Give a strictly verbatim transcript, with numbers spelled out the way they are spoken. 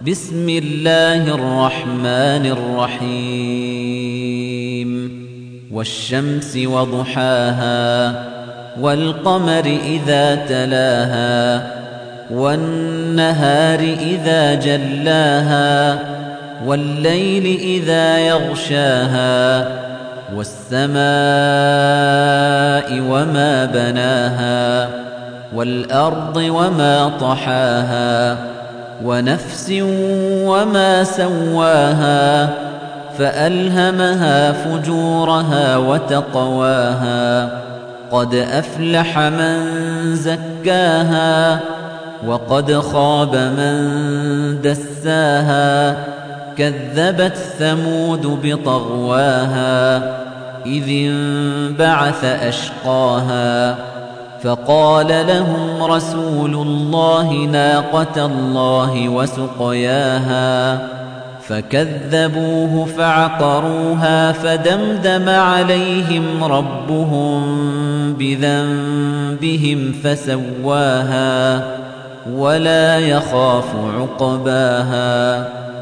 بسم الله الرحمن الرحيم والشمس وضحاها والقمر إذا تلاها والنهار إذا جلاها والليل إذا يغشاها والسماء وما بناها والأرض وما طحاها ونفس وما سواها فألهمها فجورها وتقواها قد أفلح من زكاها وقد خاب من دساها كذبت ثمود بطغواها إذ انبعث أشقاها فقال لهم رسول الله ناقة الله وسقياها فكذبوه فعقروها فدمدم عليهم ربهم بذنبهم فسواها ولا يخاف عقباها